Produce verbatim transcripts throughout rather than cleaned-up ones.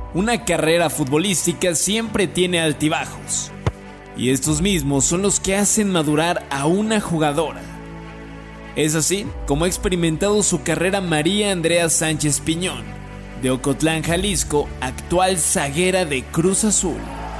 Una carrera futbolística siempre tiene altibajos, y estos mismos son los que hacen madurar a una jugadora. Es así como ha experimentado su carrera María Andrea Sánchez Piñón, de Ocotlán, Jalisco, actual zaguera de Cruz Azul.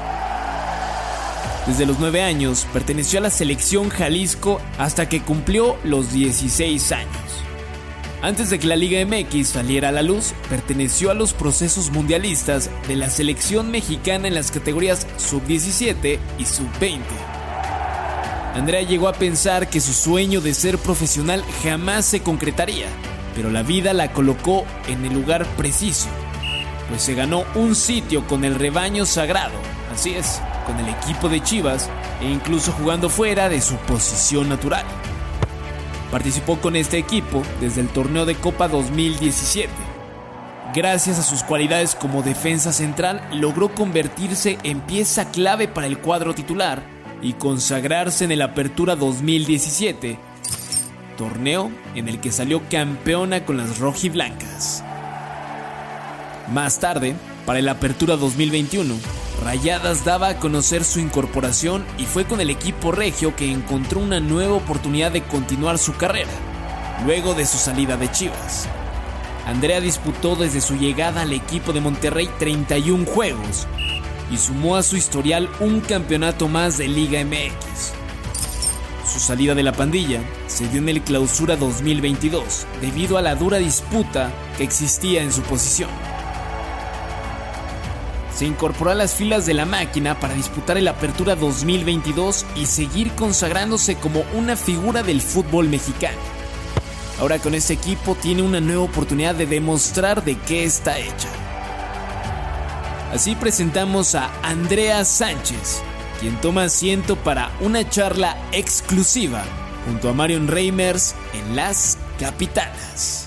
Desde los nueve años perteneció a la selección Jalisco hasta que cumplió los dieciséis años. Antes de que la Liga M X saliera a la luz, perteneció a los procesos mundialistas de la selección mexicana en las categorías sub diecisiete y sub veinte. Andrea llegó a pensar que su sueño de ser profesional jamás se concretaría, pero la vida la colocó en el lugar preciso, pues se ganó un sitio con el rebaño sagrado, así es, con el equipo de Chivas e incluso jugando fuera de su posición natural. Participó con este equipo desde el torneo de Copa dos mil diecisiete. Gracias a sus cualidades como defensa central, logró convertirse en pieza clave para el cuadro titular y consagrarse en el Apertura dos mil diecisiete, torneo en el que salió campeona con las rojiblancas. Más tarde, para el Apertura dos mil veintiuno, Rayadas daba a conocer su incorporación y fue con el equipo regio que encontró una nueva oportunidad de continuar su carrera, luego de su salida de Chivas. Andrea disputó desde su llegada al equipo de Monterrey treinta y un juegos y sumó a su historial un campeonato más de Liga M X. Su salida de la pandilla se dio en el Clausura dos mil veintidós debido a la dura disputa que existía en su posición. Se incorporó a las filas de la máquina para disputar el Apertura dos mil veintidós y seguir consagrándose como una figura del fútbol mexicano. Ahora con este equipo tiene una nueva oportunidad de demostrar de qué está hecha. Así presentamos a Andrea Sánchez, quien toma asiento para una charla exclusiva junto a Marion Reimers en Las Capitanas.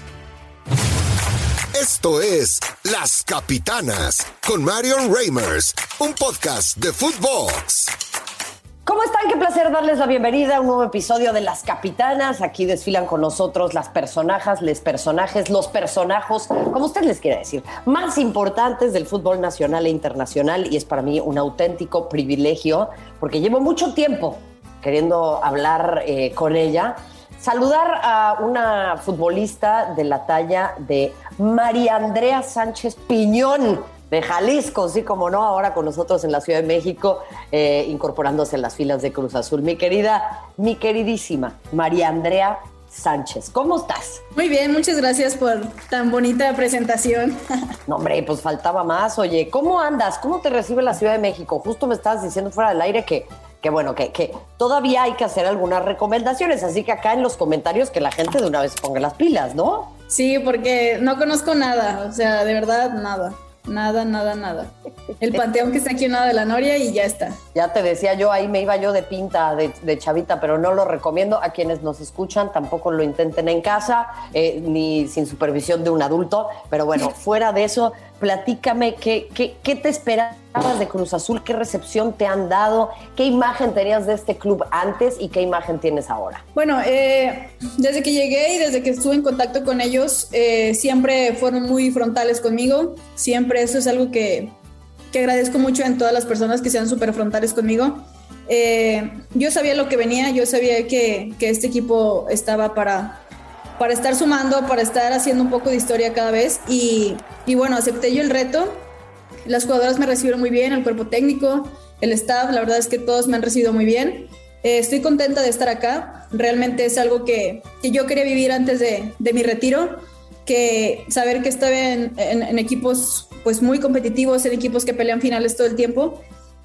Esto es Las Capitanas con Marion Reimers, un podcast de Footbox. ¿Cómo están? Qué placer darles la bienvenida a un nuevo episodio de Las Capitanas. Aquí desfilan con nosotros las personajes, les personajes, los personajos, como usted les quiera decir, más importantes del fútbol nacional e internacional, y es para mí un auténtico privilegio porque llevo mucho tiempo queriendo hablar eh, con ella. Saludar a una futbolista de la talla de María Andrea Sánchez Piñón, de Jalisco, sí, como no, ahora con nosotros en la Ciudad de México, eh, incorporándose en las filas de Cruz Azul. Mi querida, mi queridísima María Andrea Sánchez, ¿cómo estás? Muy bien, muchas gracias por tan bonita presentación. No, hombre, pues faltaba más. Oye, ¿cómo andas? ¿Cómo te recibe la Ciudad de México? Justo me estabas diciendo fuera del aire que... que bueno, que, que todavía hay que hacer algunas recomendaciones, así que acá en los comentarios que la gente de una vez ponga las pilas, ¿no? Sí, porque no conozco nada, o sea, de verdad, nada, nada, nada, nada. El panteón que está aquí en lado de la Noria y ya está. Ya te decía yo, ahí me iba yo de pinta, de, de chavita, pero no lo recomiendo a quienes nos escuchan, tampoco lo intenten en casa, eh, ni sin supervisión de un adulto, pero bueno, fuera de eso, platícame, ¿qué, qué, qué te esperabas de Cruz Azul? ¿Qué recepción te han dado? ¿Qué imagen tenías de este club antes y qué imagen tienes ahora? Bueno, eh, desde que llegué y desde que estuve en contacto con ellos, eh, siempre fueron muy frontales conmigo. Siempre eso es algo que, que agradezco mucho en todas las personas que sean súper frontales conmigo. Eh, yo sabía lo que venía, yo sabía que, que este equipo estaba para... para estar sumando, para estar haciendo un poco de historia cada vez y, y bueno, acepté yo el reto. Las jugadoras me recibieron muy bien, el cuerpo técnico, el staff, la verdad es que todos me han recibido muy bien. Eh, estoy contenta de estar acá, realmente es algo que, que yo quería vivir antes de, de mi retiro, que saber que estaba en, en, en equipos pues muy competitivos, en equipos que pelean finales todo el tiempo,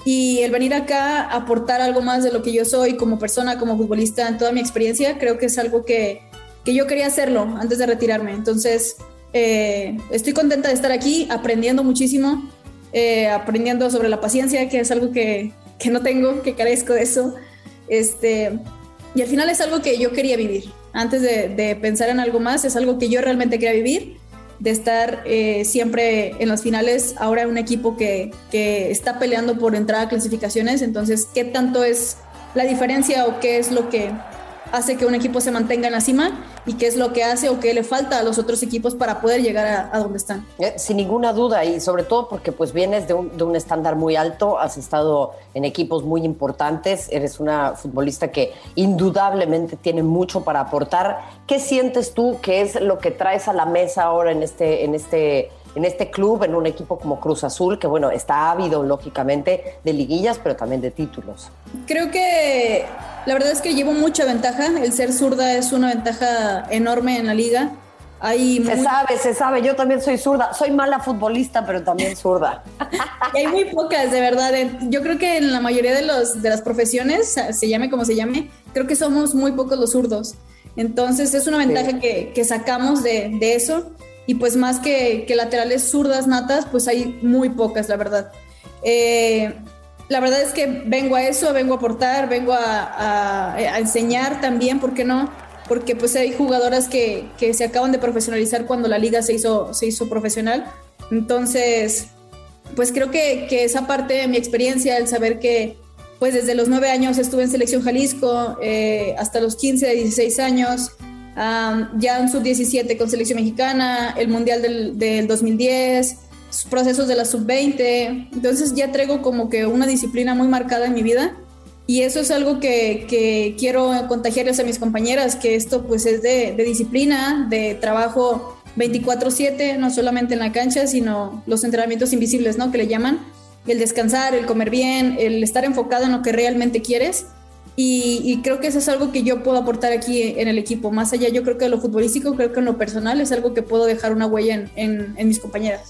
y el venir acá a aportar algo más de lo que yo soy como persona, como futbolista, en toda mi experiencia, creo que es algo que que yo quería hacerlo antes de retirarme. Entonces, eh, estoy contenta de estar aquí, aprendiendo muchísimo, eh, aprendiendo sobre la paciencia, que es algo que, que no tengo, que carezco de eso. Este, y al final es algo que yo quería vivir. Antes de, de pensar en algo más, es algo que yo realmente quería vivir, de estar eh, siempre en las finales, ahora un equipo que, que está peleando por entrar a clasificaciones. Entonces, ¿qué tanto es la diferencia o qué es lo que hace que un equipo se mantenga en la cima? y qué es lo que hace o qué le falta a los otros equipos para poder llegar a, a donde están. Eh, sin ninguna duda, y sobre todo porque pues vienes de un, de un estándar muy alto, has estado en equipos muy importantes, eres una futbolista que indudablemente tiene mucho para aportar. ¿Qué sientes tú que es lo que traes a la mesa ahora en este, en este, en este club, en un equipo como Cruz Azul, que bueno, está ávido lógicamente de liguillas, pero también de títulos? Creo que la verdad es que llevo mucha ventaja. El ser zurda es una ventaja enorme en la liga. Hay se muy... sabe, se sabe. Yo también soy zurda. Soy mala futbolista, pero también zurda. Y hay muy pocas, de verdad. Yo creo que en la mayoría de, los, de las profesiones, se llame como se llame, creo que somos muy pocos los zurdos. Entonces es una ventaja sí. que, que sacamos de, de eso. Y pues más que, que laterales zurdas natas, pues hay muy pocas, la verdad. Eh... La verdad es que vengo a eso, vengo a aportar, vengo a, a, a enseñar también, ¿por qué no? Porque pues hay jugadoras que, que se acaban de profesionalizar cuando la liga se hizo, se hizo profesional. Entonces, pues creo que, que esa parte de mi experiencia, el saber que pues desde los nueve años estuve en Selección Jalisco, eh, hasta los quince, dieciséis años, um, ya en sub diecisiete con Selección Mexicana, el Mundial del, del dos mil diez, procesos de la sub veinte, entonces ya traigo como que una disciplina muy marcada en mi vida y eso es algo que, que quiero contagiarles a mis compañeras, que esto pues es de, de disciplina, de trabajo veinticuatro siete, no solamente en la cancha, sino los entrenamientos invisibles, ¿no? Que le llaman, el descansar, el comer bien, el estar enfocado en lo que realmente quieres y, y creo que eso es algo que yo puedo aportar aquí en el equipo, más allá yo creo que de lo futbolístico, creo que en lo personal es algo que puedo dejar una huella en, en, en mis compañeras.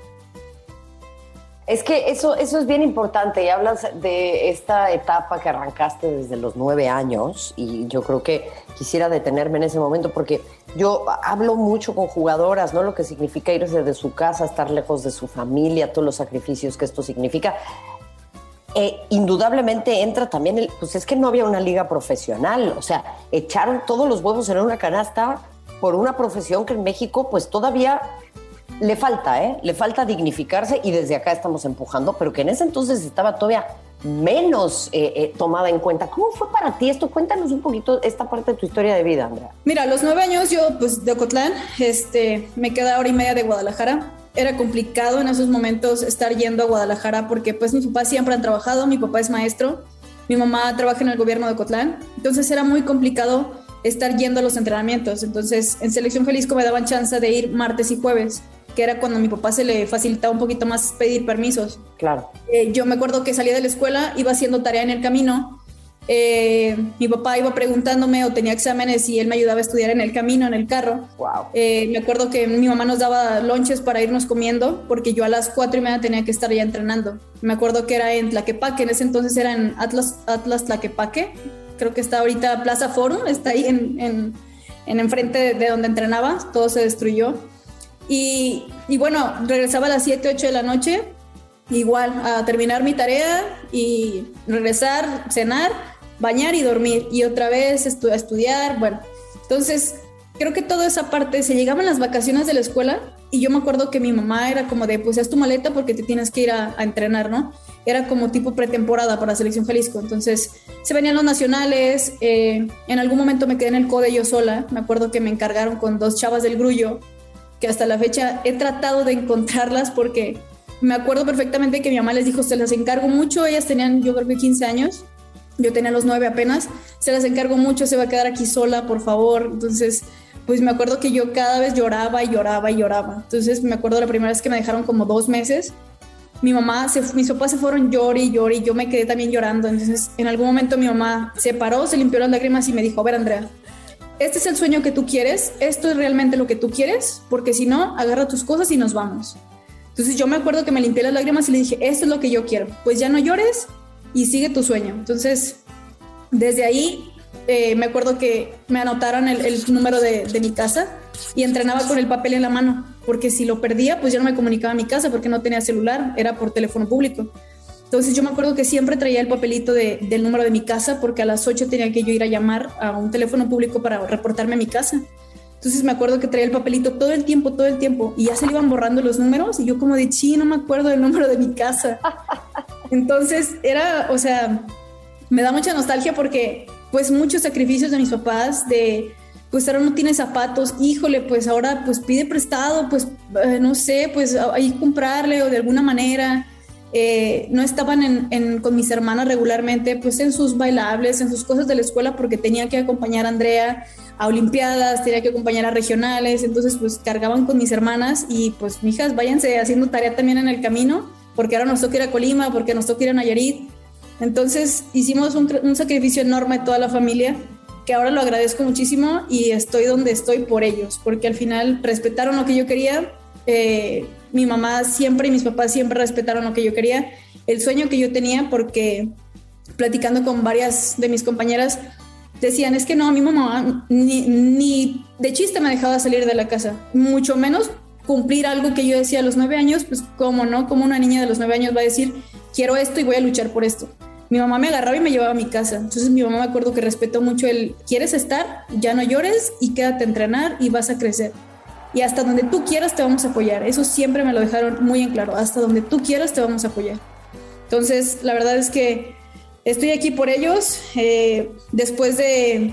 Es que eso, eso es bien importante y hablas de esta etapa que arrancaste desde los nueve años y yo creo que quisiera detenerme en ese momento porque yo hablo mucho con jugadoras, ¿no? Lo que significa irse de su casa, estar lejos de su familia, todos los sacrificios que esto significa. Eh, indudablemente entra también, el, pues es que no había una liga profesional, o sea, echaron todos los huevos en una canasta por una profesión que en México pues todavía... Le falta, ¿eh? Le falta dignificarse y desde acá estamos empujando, pero que en ese entonces estaba todavía menos eh, eh, tomada en cuenta. ¿Cómo fue para ti esto? Cuéntanos un poquito esta parte de tu historia de vida, Andrea. Mira, a los nueve años yo, pues, de Ocotlán, este, me quedé hora y media de Guadalajara. Era complicado en esos momentos estar yendo a Guadalajara porque, pues, mis papás siempre han trabajado. Mi papá es maestro, mi mamá trabaja en el gobierno de Ocotlán. Entonces era muy complicado estar yendo a los entrenamientos. Entonces, en Selección Jalisco me daban chance de ir martes y jueves, que era cuando a mi papá se le facilitaba un poquito más pedir permisos. Claro. Eh, yo me acuerdo que salía de la escuela, iba haciendo tarea en el camino, eh, mi papá iba preguntándome o tenía exámenes y él me ayudaba a estudiar en el camino, en el carro. Wow. Eh, me acuerdo que mi mamá nos daba lonches para irnos comiendo, porque yo a las cuatro y media tenía que estar ya entrenando. Me acuerdo que era en Tlaquepaque, en ese entonces era en Atlas, Atlas Tlaquepaque, creo que está ahorita Plaza Forum, está ahí en, en, en enfrente de, de donde entrenaba, todo se destruyó. Y, y bueno, regresaba a las siete, ocho de la noche, igual a terminar mi tarea y regresar, cenar, bañar y dormir y otra vez estu- estudiar, bueno, entonces creo que toda esa parte, se llegaban las vacaciones de la escuela y yo me acuerdo que mi mamá era como de, pues haz tu maleta porque te tienes que ir a, a entrenar, ¿no? Era como tipo pretemporada para Selección Jalisco, entonces se venían los nacionales, eh, en algún momento me quedé en el CODE yo sola, me acuerdo que me encargaron con dos chavas del Grullo, que hasta la fecha he tratado de encontrarlas porque me acuerdo perfectamente que mi mamá les dijo, se las encargo mucho, ellas tenían yo creo que quince años, yo tenía los nueve apenas, se las encargo mucho, se va a quedar aquí sola, por favor. Entonces, pues me acuerdo que yo cada vez lloraba y lloraba y lloraba. Entonces me acuerdo la primera vez que me dejaron como dos meses, mi mamá, se, mis papás se fueron llori y llori y yo me quedé también llorando. Entonces en algún momento mi mamá se paró, se limpió las lágrimas y me dijo, a ver Andrea, este es el sueño que tú quieres, esto es realmente lo que tú quieres, porque si no, agarra tus cosas y nos vamos. Entonces yo me acuerdo que me limpié las lágrimas y le dije, esto es lo que yo quiero, pues ya no llores y sigue tu sueño. Entonces, desde ahí eh, me acuerdo que me anotaron el, el número de, de mi casa y entrenaba con el papel en la mano, porque si lo perdía, pues ya no me comunicaba a mi casa porque no tenía celular, era por teléfono público. Entonces yo me acuerdo que siempre traía el papelito de, del número de mi casa porque a las ocho tenía que yo ir a llamar a un teléfono público para reportarme a mi casa. Entonces me acuerdo que traía el papelito todo el tiempo, todo el tiempo y ya se le iban borrando los números y yo como de, sí, no me acuerdo del número de mi casa. Entonces era, o sea, me da mucha nostalgia porque pues muchos sacrificios de mis papás, de, pues ahora no tiene zapatos, híjole, pues ahora pues pide prestado, pues eh, no sé, pues ahí comprarle o de alguna manera. Eh, no estaban en, en, con mis hermanas regularmente, pues en sus bailables, en sus cosas de la escuela, porque tenía que acompañar a Andrea a olimpiadas, tenía que acompañar a regionales, entonces pues cargaban con mis hermanas y pues mijas, váyanse haciendo tarea también en el camino, porque ahora nos toca ir a Colima, porque nos toca ir a Nayarit. Entonces hicimos un, un sacrificio enorme toda la familia, que ahora lo agradezco muchísimo y estoy donde estoy por ellos, porque al final respetaron lo que yo quería. Eh, mi mamá siempre y mis papás siempre respetaron lo que yo quería, el sueño que yo tenía, porque platicando con varias de mis compañeras decían, es que no, mi mamá ni, ni de chiste me dejaba salir de la casa, mucho menos cumplir algo que yo decía a los nueve años, pues cómo no, como una niña de los nueve años va a decir, quiero esto y voy a luchar por esto. Mi mamá me agarraba y me llevaba a mi casa, entonces mi mamá me acuerdo que respetó mucho el, ¿quieres estar? Ya no llores y quédate a entrenar y vas a crecer. Y hasta donde tú quieras te vamos a apoyar. Eso siempre me lo dejaron muy en claro. Hasta donde tú quieras te vamos a apoyar. Entonces, la verdad es que estoy aquí por ellos. Eh, después de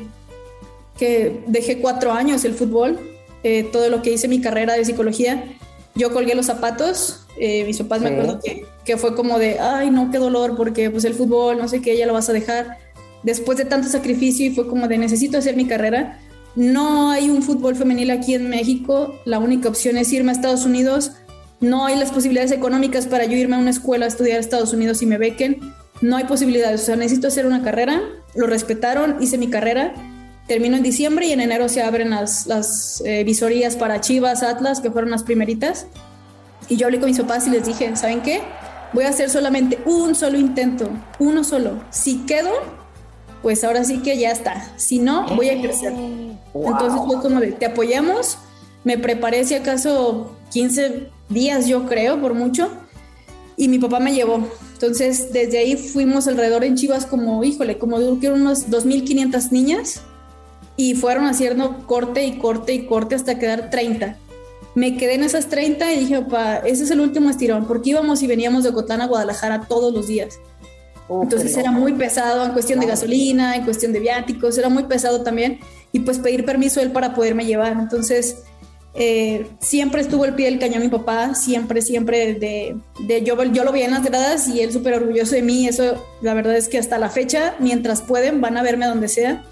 que dejé cuatro años el fútbol, eh, todo lo que hice mi carrera de psicología, yo colgué los zapatos. Eh, mis papás sí. Me acuerdo que, que fue como de, ay, no, qué dolor, porque pues el fútbol, no sé qué, ya lo vas a dejar. Después de tanto sacrificio y fue como de, necesito hacer mi carrera. No hay un fútbol femenil aquí en México, la única opción es irme a Estados Unidos, no hay las posibilidades económicas para yo irme a una escuela a estudiar a Estados Unidos y me bequen, no hay posibilidades, o sea, necesito hacer una carrera, lo respetaron, hice mi carrera, termino en diciembre y en enero se abren las, las eh, visorías para Chivas, Atlas, que fueron las primeritas, y yo hablé con mis papás y les dije, ¿saben qué? Voy a hacer solamente un solo intento, uno solo, si quedo, pues ahora sí que ya está, si no, voy a crecer. Wow. Entonces fue como de, te apoyamos, me preparé si acaso quince días yo creo, por mucho, y mi papá me llevó. Entonces desde ahí fuimos alrededor en Chivas como, híjole, como unos dos mil quinientas niñas, y fueron haciendo corte y corte y corte hasta quedar treinta. Me quedé en esas treinta y dije, papá, ese es el último estirón, porque íbamos y veníamos de Ocotlán a Guadalajara todos los días. Entonces era muy pesado en cuestión de gasolina, en cuestión de viáticos, era muy pesado también, y pues pedir permiso a él para poderme llevar. Entonces eh, siempre estuvo al pie del cañón mi papá, siempre, siempre de, de yo, yo lo veía en las gradas y él súper orgulloso de mí. Eso la verdad es que hasta la fecha, mientras pueden, van a verme donde sea,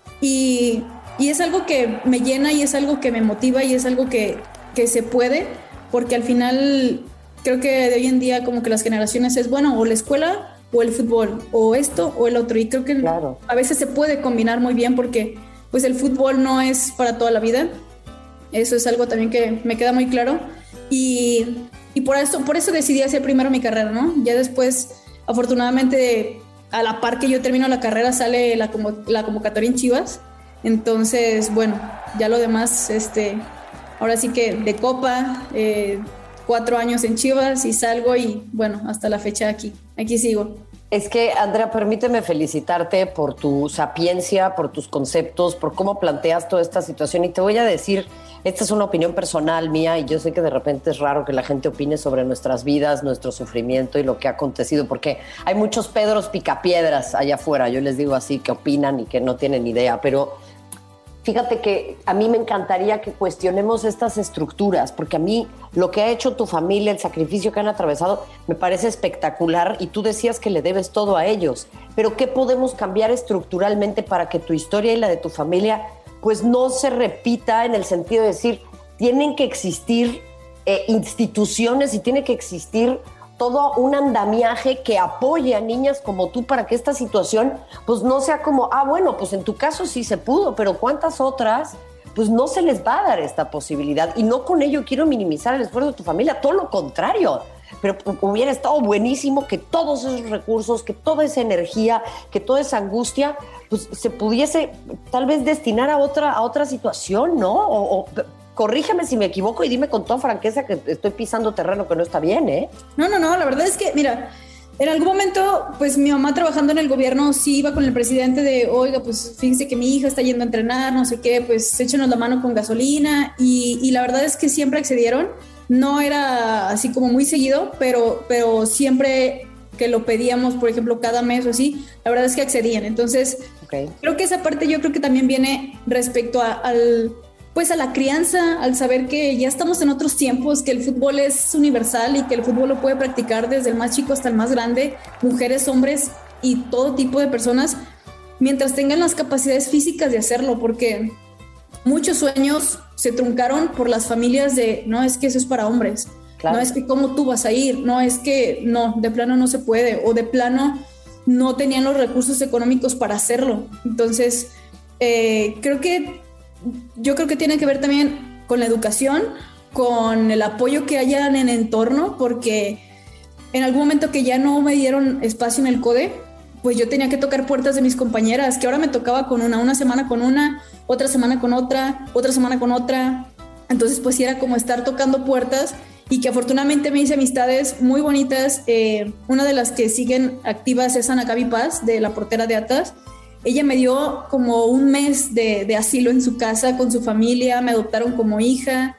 y, y es algo que me llena y es algo que me motiva y es algo que, que se puede, porque al final creo que de hoy en día como que las generaciones es, bueno, o la escuela o el fútbol, o esto o el otro, y creo que claro. A veces se puede combinar muy bien, porque pues el fútbol no es para toda la vida, eso es algo también que me queda muy claro, y, y por eso, por eso decidí hacer primero mi carrera, ¿no? Ya después, afortunadamente, a la par que yo termino la carrera, sale la, la convocatoria en Chivas, entonces, bueno, ya lo demás, este, ahora sí que de copa, eh, cuatro años en Chivas y salgo y bueno, hasta la fecha aquí, aquí sigo. Es que, Andrea, permíteme felicitarte por tu sapiencia, por tus conceptos, por cómo planteas toda esta situación, y te voy a decir, esta es una opinión personal mía y yo sé que de repente es raro que la gente opine sobre nuestras vidas, nuestro sufrimiento y lo que ha acontecido, porque hay muchos Pedros picapiedras allá afuera, yo les digo así, que opinan y que no tienen idea, pero fíjate que a mí me encantaría que cuestionemos estas estructuras, porque a mí lo que ha hecho tu familia, el sacrificio que han atravesado, me parece espectacular, y tú decías que le debes todo a ellos. Pero ¿qué podemos cambiar estructuralmente para que tu historia y la de tu familia pues no se repita, en el sentido de decir, tienen que existir eh, instituciones y tiene que existir todo un andamiaje que apoye a niñas como tú para que esta situación pues no sea como, ah, bueno, pues en tu caso sí se pudo, pero ¿cuántas otras pues no se les va a dar esta posibilidad? Y no con ello quiero minimizar el esfuerzo de tu familia, todo lo contrario, pero hubiera estado buenísimo que todos esos recursos, que toda esa energía, que toda esa angustia pues se pudiese tal vez destinar a otra, a otra situación, ¿no? O, o corrígeme si me equivoco y dime con toda franqueza que estoy pisando terreno que no está bien, ¿eh? No, no, no, la verdad es que, mira, en algún momento, pues mi mamá trabajando en el gobierno sí iba con el presidente de, oiga, pues fíjese que mi hija está yendo a entrenar, no sé qué, pues échenos la mano con gasolina, y, y la verdad es que siempre accedieron, no era así como muy seguido, pero, pero siempre que lo pedíamos, por ejemplo, cada mes o así, la verdad es que accedían. Entonces, Okay. Creo que esa parte yo creo que también viene respecto a, al, pues a la crianza, al saber que ya estamos en otros tiempos, que el fútbol es universal y que el fútbol lo puede practicar desde el más chico hasta el más grande, mujeres, hombres y todo tipo de personas, mientras tengan las capacidades físicas de hacerlo, porque muchos sueños se truncaron por las familias de, no, es que eso es para hombres, claro. No es que cómo tú vas a ir, no es que no, de plano no se puede, o de plano no tenían los recursos económicos para hacerlo. Entonces, eh, creo que yo creo que tiene que ver también con la educación, con el apoyo que haya en el entorno, porque en algún momento que ya no me dieron espacio en el CODE, pues yo tenía que tocar puertas de mis compañeras, que ahora me tocaba con una, una semana con una, otra semana con otra, otra semana con otra. Entonces, pues sí era como estar tocando puertas, y que afortunadamente me hice amistades muy bonitas. Eh, una de las que siguen activas es Ana Gaby Paz, de la portera de Atlas. Ella me dio como un mes de, de asilo en su casa con su familia, me adoptaron como hija.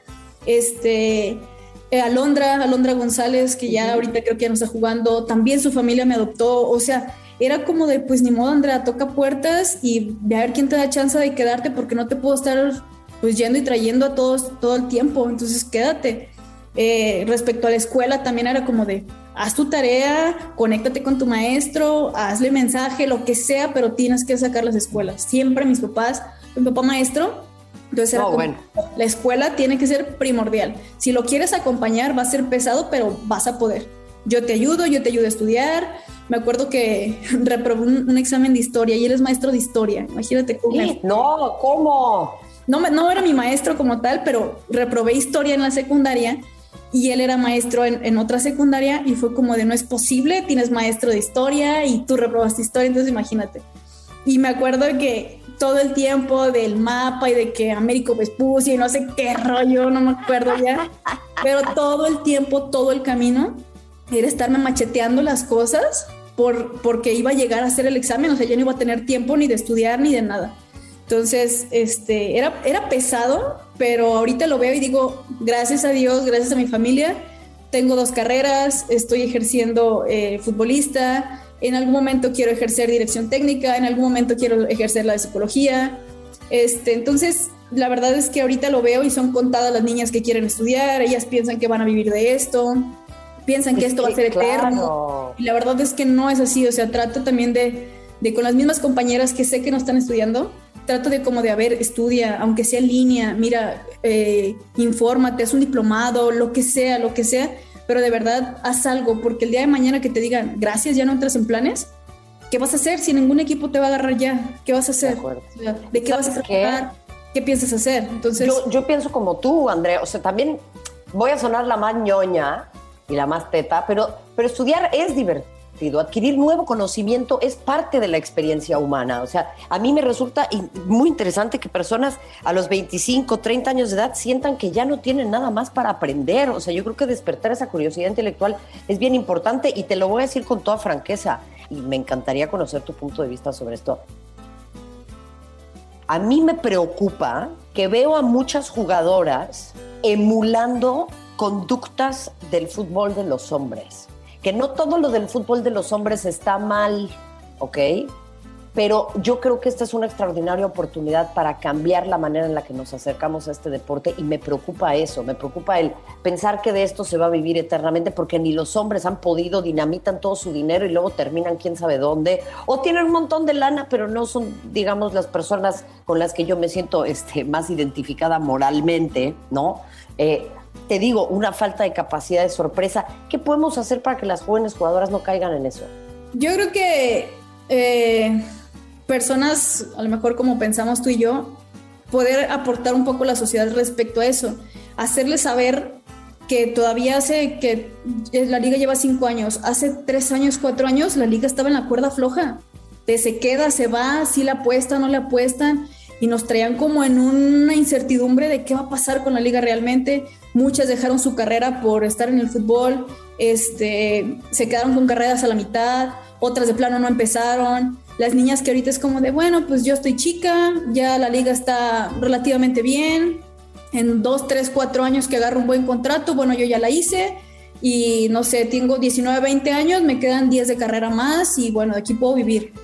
Este, eh, Alondra, Alondra González, que ya ahorita creo que ya no está jugando, también su familia me adoptó. O sea, era como de, pues ni modo, Andrea, toca puertas y ve a ver quién te da chance de quedarte, porque no te puedo estar pues yendo y trayendo a todos todo el tiempo, entonces quédate. Eh, respecto a la escuela también era como de, haz tu tarea, conéctate con tu maestro, hazle mensaje, lo que sea, pero tienes que sacar las escuelas. Siempre mis papás, mi papá maestro, entonces era no, como, bueno. La escuela tiene que ser primordial. Si lo quieres acompañar va a ser pesado, pero vas a poder. Yo te ayudo, yo te ayudo a estudiar. Me acuerdo que reprobé un, un examen de historia y él es maestro de historia. Imagínate cómo. ¿Sí? No, ¿cómo? No, no era mi maestro como tal, pero reprobé historia en la secundaria. Y él era maestro en, en otra secundaria y fue como de, no es posible, tienes maestro de historia y tú reprobaste historia, entonces imagínate. Y me acuerdo que todo el tiempo del mapa y de que Américo Vespucio y no sé qué rollo, no me acuerdo ya, pero todo el tiempo, todo el camino era estarme macheteando las cosas por, porque iba a llegar a hacer el examen, o sea, ya no iba a tener tiempo ni de estudiar ni de nada. Entonces, este, era, era pesado, pero ahorita lo veo y digo, gracias a Dios, gracias a mi familia, tengo dos carreras, estoy ejerciendo eh, futbolista, en algún momento quiero ejercer dirección técnica, en algún momento quiero ejercer la de psicología. Este, entonces, la verdad es que ahorita lo veo y son contadas las niñas que quieren estudiar, ellas piensan que van a vivir de esto, piensan que esto va a ser claro. eterno, y la verdad es que no es así. O sea, trato también de, de con las mismas compañeras que sé que no están estudiando, trato de como de, a ver, estudia, aunque sea en línea, mira, eh, infórmate, haz un diplomado, lo que sea, lo que sea, pero de verdad haz algo, porque el día de mañana que te digan, gracias, ya no entras en planes, ¿qué vas a hacer si ningún equipo te va a agarrar ya? ¿Qué vas a hacer? De, o sea, ¿de qué vas a trabajar? ¿Qué? ¿Qué piensas hacer? Entonces, yo, yo pienso como tú, Andrea, o sea, también voy a sonar la más ñoña y la más teta, pero, pero estudiar es divertido. Adquirir nuevo conocimiento es parte de la experiencia humana. O sea, a mí me resulta muy interesante que personas a los veinticinco, treinta años de edad sientan que ya no tienen nada más para aprender. O sea, yo creo que despertar esa curiosidad intelectual es bien importante y te lo voy a decir con toda franqueza. Y me encantaría conocer tu punto de vista sobre esto. A mí me preocupa que veo a muchas jugadoras emulando conductas del fútbol de los hombres. Que no todo lo del fútbol de los hombres está mal, ¿ok? Pero yo creo que esta es una extraordinaria oportunidad para cambiar la manera en la que nos acercamos a este deporte y me preocupa eso, me preocupa el pensar que de esto se va a vivir eternamente porque ni los hombres han podido, dinamitan todo su dinero y luego terminan quién sabe dónde, o tienen un montón de lana, pero no son, digamos, las personas con las que yo me siento este, más identificada moralmente, ¿no? Eh, Te digo, una falta de capacidad de sorpresa. ¿Qué podemos hacer para que las jóvenes jugadoras no caigan en eso? Yo creo que eh, personas, a lo mejor como pensamos tú y yo, poder aportar un poco a la sociedad respecto a eso. Hacerles saber que todavía hace que la liga lleva cinco años. Hace tres años, cuatro años, la liga estaba en la cuerda floja. De se queda, se va, si la apuestan, no la apuestan. Y nos traían como en una incertidumbre de qué va a pasar con la liga realmente. Muchas dejaron su carrera por estar en el fútbol, este, se quedaron con carreras a la mitad, otras de plano no empezaron. Las niñas que ahorita es como de, bueno, pues yo estoy chica, ya la liga está relativamente bien, en dos, tres, cuatro años que agarro un buen contrato, bueno, yo ya la hice y no sé, tengo diecinueve, veinte años, me quedan diez de carrera más y bueno, de aquí puedo vivir.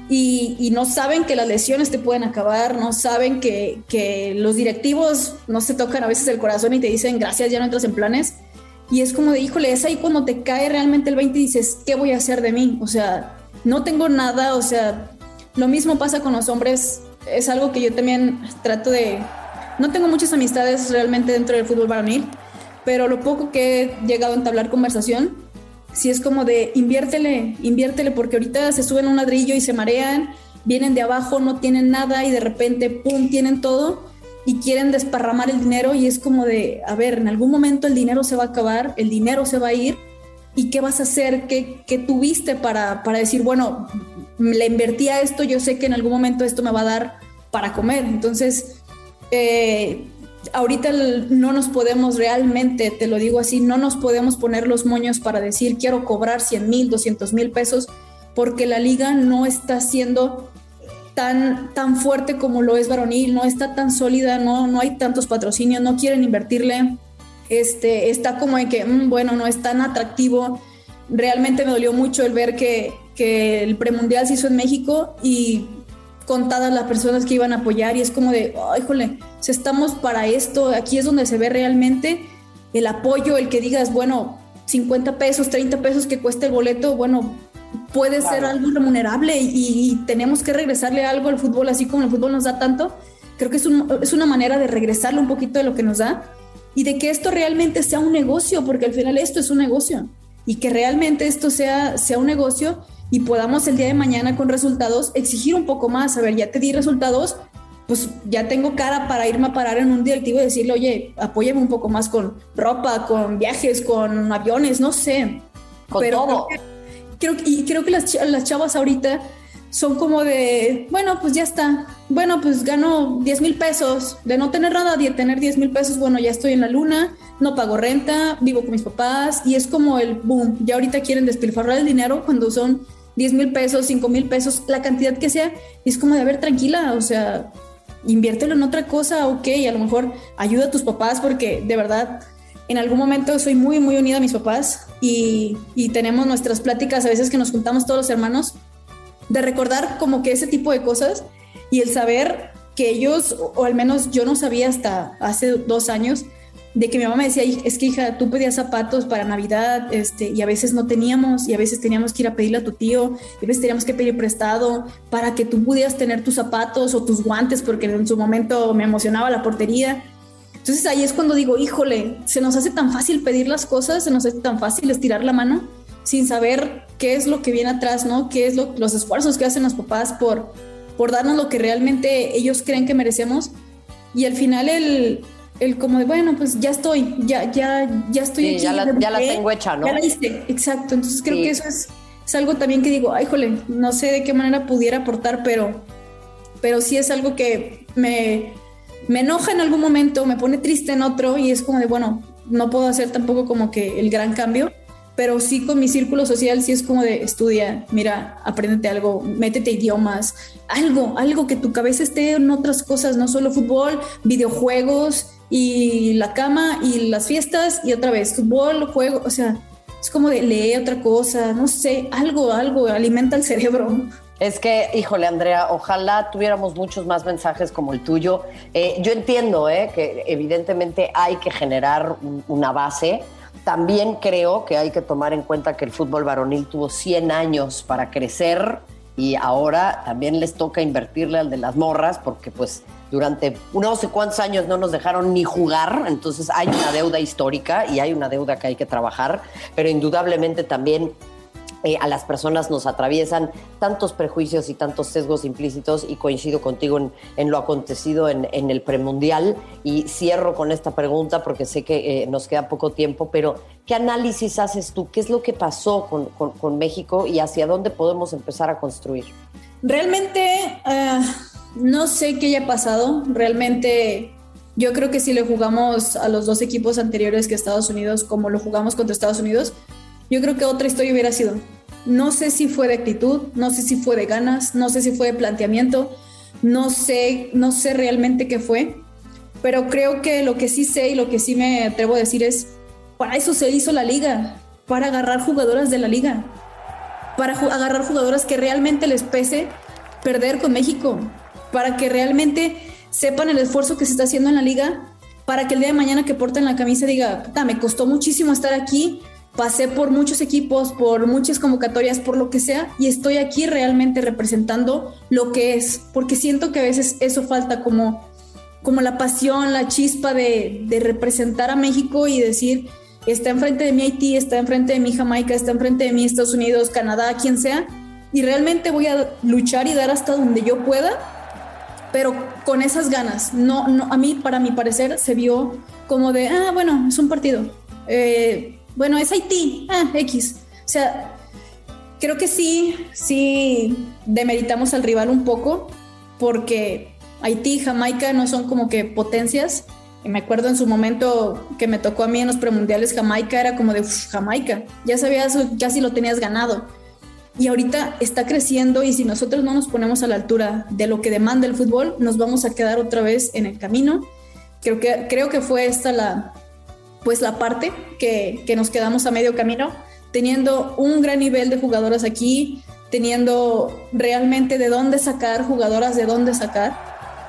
y, y no saben que las lesiones te pueden acabar, no saben que, que los directivos no se tocan a veces el corazón y te dicen gracias, ya no entras en planes. Y es como de, híjole, es ahí cuando te cae realmente el veinte y dices, ¿qué voy a hacer de mí? O sea, no tengo nada, o sea, lo mismo pasa con los hombres. Es algo que yo también trato de... No tengo muchas amistades realmente dentro del fútbol varonil, pero lo poco que he llegado a entablar conversación, sí es como de inviértele, inviértele, porque ahorita se suben a un ladrillo y se marean, vienen de abajo, no tienen nada y de repente, pum, tienen todo y quieren desparramar el dinero y es como de, a ver, en algún momento el dinero se va a acabar, el dinero se va a ir y ¿qué vas a hacer? ¿Qué, qué tuviste para, para decir, bueno, le invertí a esto, yo sé que en algún momento esto me va a dar para comer? Entonces, eh, ahorita no nos podemos realmente, te lo digo así, no nos podemos poner los moños para decir quiero cobrar cien mil, doscientos mil pesos, porque la liga no está siendo tan, tan fuerte como lo es varonil, no está tan sólida, no, no hay tantos patrocinios, no quieren invertirle, este, está como de que, mmm, bueno, no es tan atractivo. Realmente me dolió mucho el ver que, que el premundial se hizo en México y contadas las personas que iban a apoyar y es como de, oh, híjole, si estamos para esto, aquí es donde se ve realmente el apoyo, el que digas, bueno, cincuenta pesos, treinta pesos que cuesta el boleto, bueno, puede claro. ser algo remunerable y, y tenemos que regresarle algo al fútbol, así como el fútbol nos da tanto. Creo que es, un, es una manera de regresarle un poquito de lo que nos da y de que esto realmente sea un negocio, porque al final esto es un negocio y que realmente esto sea, sea un negocio y podamos el día de mañana con resultados exigir un poco más. A ver, ya te di resultados, pues ya tengo cara para irme a parar en un directivo y decirle, oye, apóyame un poco más con ropa, con viajes, con aviones, no sé. Con Pero todo. Creo que, y creo que las, las chavas ahorita son como de, bueno, pues ya está. Bueno, pues gano diez mil pesos. De no tener nada, de tener diez mil pesos, bueno, ya estoy en la luna, no pago renta, vivo con mis papás. Y es como el boom. Ya ahorita quieren despilfarrar el dinero cuando son diez mil pesos, cinco mil pesos, la cantidad que sea. Y es como de, a ver, tranquila, o sea, inviértelo en otra cosa, ok, a lo mejor ayuda a tus papás, porque de verdad, en algún momento soy muy, muy unida a mis papás y, y tenemos nuestras pláticas a veces que nos juntamos todos los hermanos, de recordar como que ese tipo de cosas y el saber que ellos, o al menos yo no sabía hasta hace dos años, de que mi mamá me decía, es que hija, tú pedías zapatos para Navidad, este, y a veces no teníamos, y a veces teníamos que ir a pedirle a tu tío, y a veces teníamos que pedir prestado para que tú pudieras tener tus zapatos o tus guantes, porque en su momento me emocionaba la portería. Entonces ahí es cuando digo, híjole, se nos hace tan fácil pedir las cosas, se nos hace tan fácil estirar la mano, sin saber qué es lo que viene atrás, ¿no? Qué es lo, los esfuerzos que hacen los papás por, por darnos lo que realmente ellos creen que merecemos. Y al final el... el como de, bueno, pues ya estoy, ya, ya, ya estoy sí, aquí. Ya la, ya la tengo hecha, ¿no? Ya la hice, exacto. Entonces creo sí. que eso es, es algo también que digo, ay, jole, no sé de qué manera pudiera aportar, pero, pero sí es algo que me, me enoja en algún momento, me pone triste en otro y es como de, bueno, no puedo hacer tampoco como que el gran cambio, pero sí con mi círculo social sí es como de estudia, mira, apréndete algo, métete idiomas, algo, algo que tu cabeza esté en otras cosas, no solo fútbol, videojuegos y la cama y las fiestas y otra vez fútbol, juego, o sea, es como de leer otra cosa, no sé, algo, algo, alimenta el cerebro. Es que, híjole, Andrea, ojalá tuviéramos muchos más mensajes como el tuyo. Eh, yo entiendo eh, que evidentemente hay que generar un, una base. También creo que hay que tomar en cuenta que el fútbol varonil tuvo cien años para crecer y ahora también les toca invertirle al de las morras porque pues durante no sé cuántos años no nos dejaron ni jugar, entonces hay una deuda histórica y hay una deuda que hay que trabajar, pero indudablemente también eh, a las personas nos atraviesan tantos prejuicios y tantos sesgos implícitos y coincido contigo en, en lo acontecido en, en el premundial y cierro con esta pregunta porque sé que eh, nos queda poco tiempo, pero ¿qué análisis haces tú? ¿Qué es lo que pasó con, con, con México y hacia dónde podemos empezar a construir? Realmente uh, no sé qué haya pasado, realmente yo creo que si le jugamos a los dos equipos anteriores que Estados Unidos como lo jugamos contra Estados Unidos, yo creo que otra historia hubiera sido. No sé si fue de actitud, no sé si fue de ganas, no sé si fue de planteamiento, no sé, no sé realmente qué fue, pero creo que lo que sí sé y lo que sí me atrevo a decir es, para eso se hizo la liga, para agarrar jugadoras de la liga, para ju- agarrar jugadoras que realmente les pese perder con México, para que realmente sepan el esfuerzo que se está haciendo en la liga, para que el día de mañana que porten la camisa diga, puta, me costó muchísimo estar aquí, pasé por muchos equipos, por muchas convocatorias, por lo que sea, y estoy aquí realmente representando lo que es, porque siento que a veces eso falta, como, como la pasión, la chispa de, de representar a México y decir, está enfrente de mí Haití, está enfrente de mí Jamaica, está enfrente de mí Estados Unidos, Canadá, quien sea, y realmente voy a luchar y dar hasta donde yo pueda, pero con esas ganas. No, no, a mí, para mi parecer, se vio como de, ah, bueno, es un partido, eh, bueno, es Haití, ah, X. O sea, creo que sí, sí demeritamos al rival un poco, porque Haití y Jamaica no son como que potencias. Y me acuerdo en su momento que me tocó a mí en los premundiales, Jamaica era como de, uff, Jamaica, ya sabías, casi lo tenías ganado. Y ahorita está creciendo, y si nosotros no nos ponemos a la altura de lo que demanda el fútbol, nos vamos a quedar otra vez en el camino. Creo que, creo que fue esta la... pues la parte que, que nos quedamos a medio camino, teniendo un gran nivel de jugadoras aquí, teniendo realmente de dónde sacar, jugadoras de dónde sacar,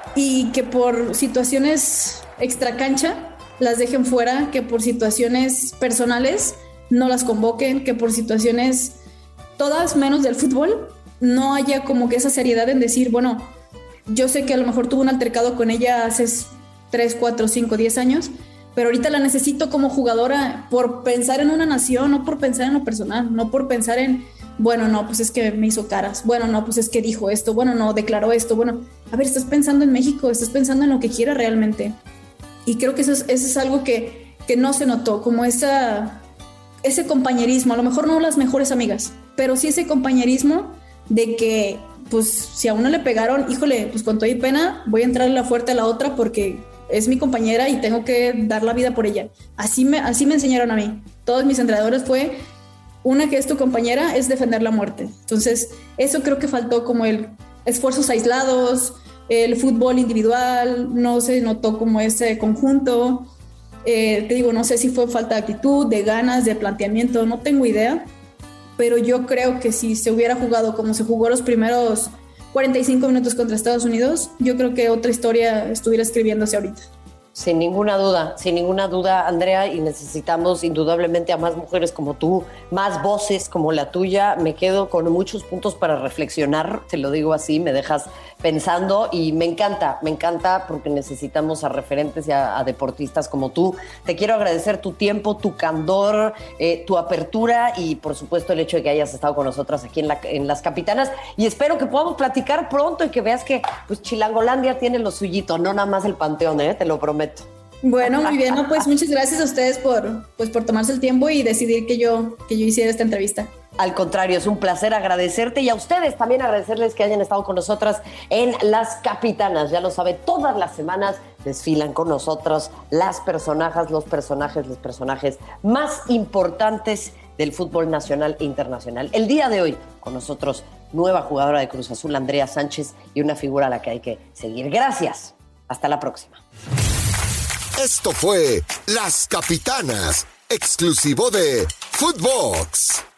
y que por situaciones extracancha las dejen fuera, que por situaciones personales no las convoquen, que por situaciones todas menos del fútbol no haya como que esa seriedad en decir, bueno, yo sé que a lo mejor tuve un altercado con ella hace tres, cuatro, cinco, diez años, pero ahorita la necesito como jugadora por pensar en una nación, no por pensar en lo personal, no por pensar en, bueno, no, pues es que me hizo caras, bueno, no, pues es que dijo esto, bueno, no, declaró esto, bueno, a ver, estás pensando en México, estás pensando en lo que quiera realmente. Y creo que eso es, eso es algo que, que no se notó, como esa, ese compañerismo, a lo mejor no las mejores amigas, pero sí ese compañerismo de que, pues, si a una le pegaron, híjole, pues con toda y pena, voy a entrarle la fuerte a la otra porque es mi compañera y tengo que dar la vida por ella. Así me, así me enseñaron a mí. Todos mis entrenadores fue, una que es tu compañera es defender la muerte. Entonces, eso creo que faltó, como el esfuerzos aislados, el fútbol individual, no se notó como ese conjunto. Eh, te digo, no sé si fue falta de actitud, de ganas, de planteamiento, no tengo idea, pero yo creo que si se hubiera jugado como se jugó los primeros cuarenta y cinco minutos contra Estados Unidos, yo creo que otra historia estuviera escribiéndose ahorita. Sin ninguna duda, sin ninguna duda, Andrea, y necesitamos indudablemente a más mujeres como tú, más voces como la tuya. Me quedo con muchos puntos para reflexionar, te lo digo así, me dejas pensando, y me encanta, me encanta porque necesitamos a referentes y a, a deportistas como tú. Te quiero agradecer tu tiempo, tu candor, eh, tu apertura, y por supuesto el hecho de que hayas estado con nosotras aquí en, la, en Las Capitanas, y espero que podamos platicar pronto y que veas que pues Chilangolandia tiene lo suyito, no nada más el Panteón, ¿eh? Te lo prometo. Bueno, muy bien, no, pues muchas gracias a ustedes por, pues, por tomarse el tiempo y decidir que yo, que yo hiciera esta entrevista. Al contrario, es un placer agradecerte, y a ustedes también agradecerles que hayan estado con nosotras en Las Capitanas. Ya lo sabe, todas las semanas desfilan con nosotros las personajes, los personajes, los personajes más importantes del fútbol nacional e internacional. El día de hoy, con nosotros, nueva jugadora de Cruz Azul, Andrea Sánchez, y una figura a la que hay que seguir. Gracias. Hasta la próxima. Esto fue Las Capitanas, exclusivo de Footbox.